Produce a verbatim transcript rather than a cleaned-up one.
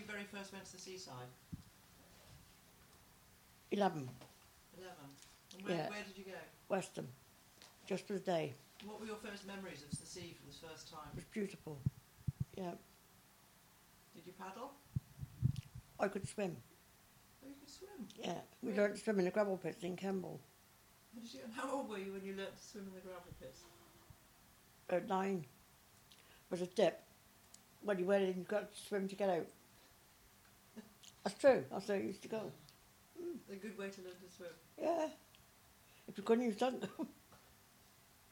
very first went to the seaside? Eleven. Eleven. And where, Yeah. where did you go? Westham. Just for the day. What were your first memories of the sea for the first time? It was beautiful. Yeah. Did you paddle? I could swim. Oh, you could swim. Yeah. We Where- learned to swim in the gravel pits in Kemble. How did you, and how old were you when you learnt to swim in the gravel pits? At nine. It was a dip. When you went in, you got to swim to get out. That's true. That's where I used to go. A good way to learn to swim. Yeah. If you couldn't, you don't go.